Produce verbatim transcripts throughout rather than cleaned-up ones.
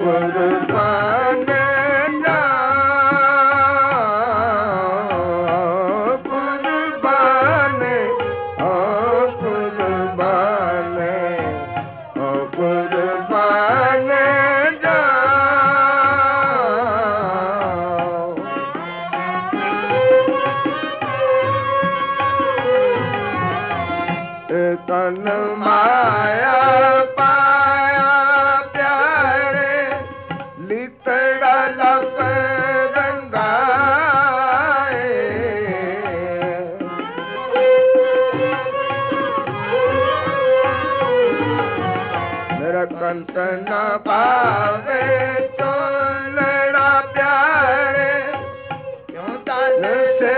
कुर्बान जाओ कुर्बान ओ कुर्बान ओ कुर्बान जाओ तन माया पाया प्यारे लितड़ा लप रंगाए मेरा कंत न पावे तो लड़ा प्यारे क्यों तन से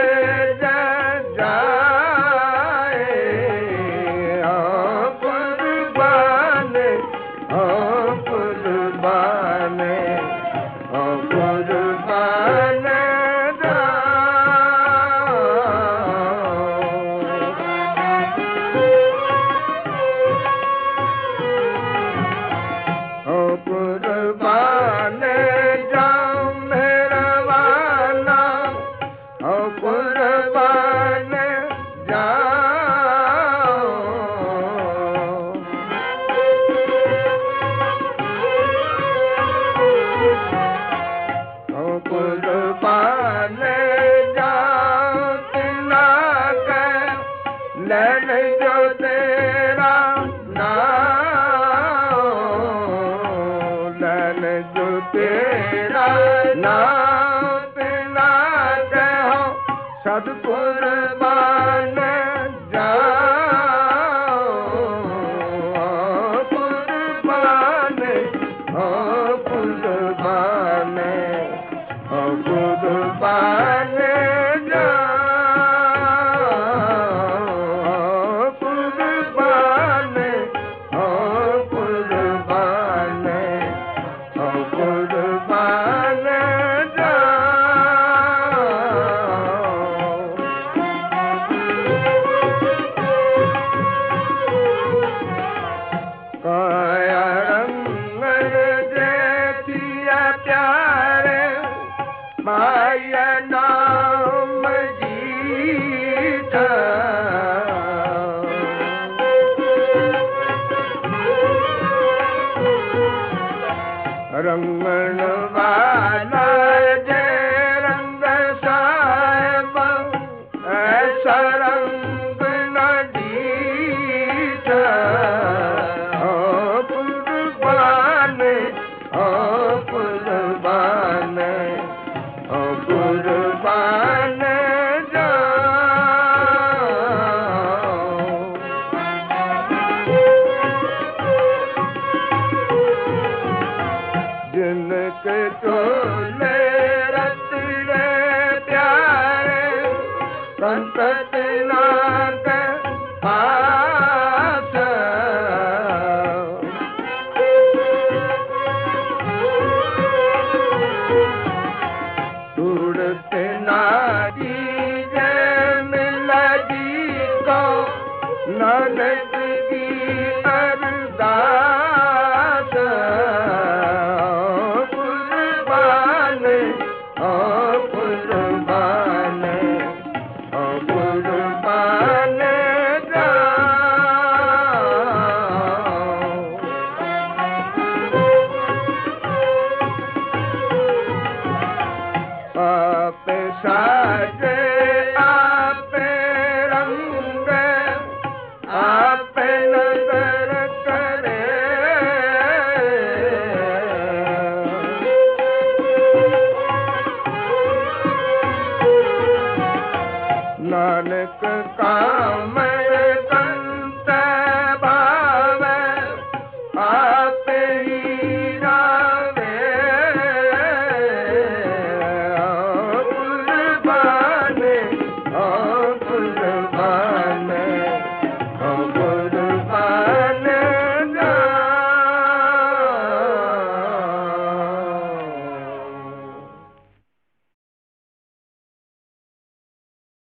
कुर्बान जाओ मेरा वाला ओ कुर्बान जाओ ओ कुर्बान जाओ तिला के लड़ जो तेरा जो तेरा नाम पिला कहो सद कुर्बान जाओ कुर्बान ओ कुर्बान ओ कुर्बान जाओ कुर्बान ओ कुर्बान कुर्बान जाओ काया रंग जैथिया प्यारे माया नाम जीता रंगन वाला जय रंग साहेब ऐसा रंग न दीता ओ कुर्बान ओ कुर्बान ओ कुर्बान जिनके चोले रतने प्यारे संत नाथ पास ढूंढते नारी जय मिला जी को नानक की अरदास पाप सा